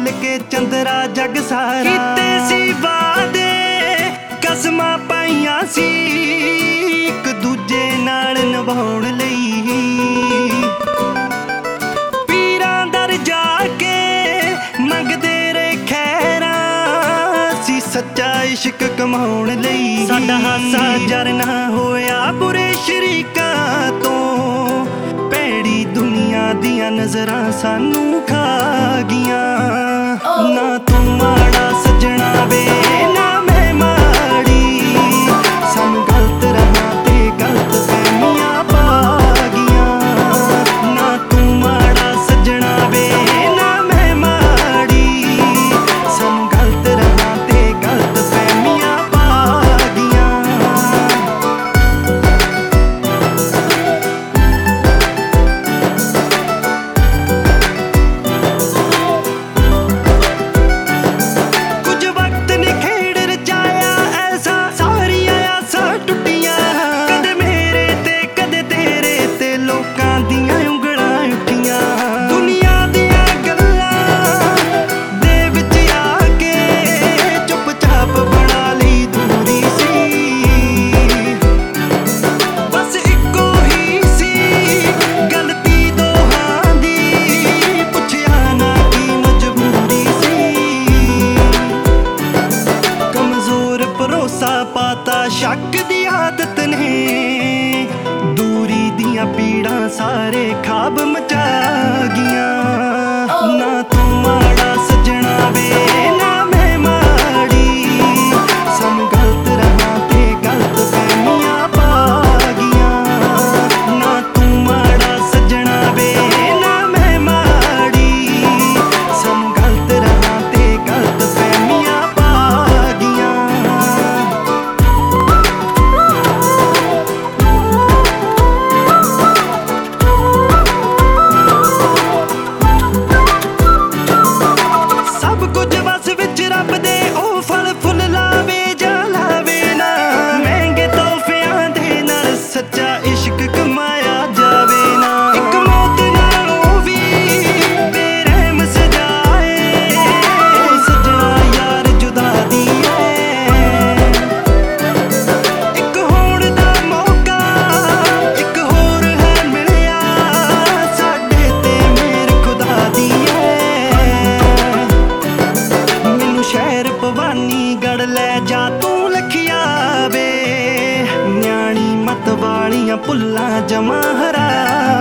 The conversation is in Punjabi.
ਭੁੱਲ ਕੇ ਚੰਦਰਾ ਜਗ ਸਾਰਾ। ਕੀਤੇ ਸੀ ਵਾਦੇ ਕਸਮਾਂ ਪਾਈਆਂ ਸੀ ਇੱਕ ਦੂਜੇ ਨਾਲ ਨਿਭਾਉਣ ਲਈ। ਪੀਰਾਂ ਦਰ ਜਾ ਕੇ ਮੰਗਦੇ ਰਹੇ ਖੈਰਾਂ ਸੀ ਸੱਚਾ ਇਸ਼ਕ ਕਮਾਉਣ ਲਈ। ਸਾਡਾ ਹਾਸਾ ਜਰ ਨਾ ਹੋਇਆ ਬੁਰੇ ਸ਼ਰੀਕਾਂ ਤੋਂ, ਭੈੜੀ ਦੁਨੀਆ ਦੀਆਂ ਨਜ਼ਰਾਂ ਸਾਨੂੰ ਖਾ ਗਈਆਂ। ਨਾ ਤੂੰ ਮਾੜਾ ਸੱਜਣਾ ਵੇ ਨਾ ਮੈਂ ਮਾੜੀ, ਸਾਨੂੰ ਗਲਤ ਰਾਹਾਂ ਤੇ ਗਲਤ ਫਹਿਮੀਆਂ ਪਾ ਗਈਆਂ। ਨਾ ਤੂੰ ਮਾੜਾ ਸੱਜਣਾ ਵੇ ਨਾ ਮੈਂ ਮਾੜੀ, ਸਾਨੂੰ ਗਲਤ ਰਾਹਾਂ ਤੇ ਗਲਤ ਫਹਿਮੀਆਂ ਪਾ ਗਈਆਂ। ਕੁਝ ਵਕਤ ਨੇ ਖੇਡ ਰਚਾਇਆ ਐਸਾ, ਸਾਰੀਆਂ ਆਸਾਂ ਟੁੱਟੀਆਂ। ਕਦੇ ਮੇਰੇ ਤੇ ਕਦੇ ਤੇਰੇ ਤੇ ਲੋਕਾਂ ਦੀਆਂ ਉਂਗਲਾਂ ਉੱਠੀਆਂ। ਦੁਨੀਆ ਦੀਆਂ ਗੱਲਾਂ ਦੇ ਵਿੱਚ ਆ ਕੇ ਚੁੱਪ-ਚਾਪ ਬਣਾ ਲਈ ਦੂਰੀ ਸੀ। ਬਸ ਇੱਕੋ ਹੀ ਸੀ ਗਲਤੀ ਦੋਹਾਂ ਦੀ, ਪੁੱਛਿਆ ਨਾ ਕੀ ਮਜਬੂਰੀ ਸੀ। ਕਮਜ਼ੋਰ ਭਰੋਸਾ ਪਾਤਾ ਸ਼ੱਕ ਦੀ ਆਦਤ ਨੇ, ਦੂਰੀ ਦੀਆਂ ਪੀੜਾਂ ਸਾਰੇ ਖਾਬ ਮਚਾ ਗਈਆਂ। ਨਾ ਤੂੰ ਮਾੜਾ ਸੱਜਣਾ ਵੇ ਨਾ ਮੈਂ ਮਾੜੀ, ਸਾਨੂੰ ਗਲਤ ਰਾਹਾਂ ਤੇ ਗਲਤ ਫਹਿਮੀਆਂ ਪਾ ਗਈਆਂ। ਨਾ ਤੂੰ ਮਾੜਾ ਸੱਜਣਾ ਵੇ ਨਾ ਮੈਂ ਮਾੜੀ, ਸਾਨੂੰ ਗਲਤ ਰਾਹਾਂ ਤੇ ਗਲਤ ਫਹਿਮੀਆਂ ਪਾ ਗਈਆਂ। ਸਭ ਕੁਝ ਵਸ ਵਿੱਚ ਰੱਬ ਦੇ, ਉਹ ਫਲ ਫੁੱਲ ਲਾਵੇ ਜਾਂ ਲਾਵੇ ਨਾ। ਮਹਿੰਗੇ ਤੋਹਫਿਆਂ ਦੇ ਨਾਲ ਸੱਚਾ ਇਸ਼ਕ ਕਮਾਇਆ ਜਾਵੇ ਨਾ। ਇੱਕ ਮੌਤ ਨਾਲੋਂ ਵੀ ਬੇਰਹਿਮ ਸਜਾਏ ਉਹ ਸੱਜਣਾ ਯਾਰ ਜੁਦਾ ਦੀ ਏ। ਇੱਕ ਹੋਣ ਦਾ ਮੌਕਾ ਇੱਕ ਹੋਰ ਹੈ ਮਿਲਿਆ, ਸਾਡੇ ਤੇ ਮੇਰ ਖੁਦਾ ਦੀ ਏ। ਮੈਨੂੰ ਸ਼ਹਿਰ ਭਵਾਨੀਗੜ੍ਹ ਲੈ ਜਾ ਤੂੰ ਲਖਿਆ ਵੇ, ਨਿਆਣੀ ਮਤ ਵਾਲੀਆਂ ਭੁੱਲਾਂ ਜਮਾਂ ਹਰਾ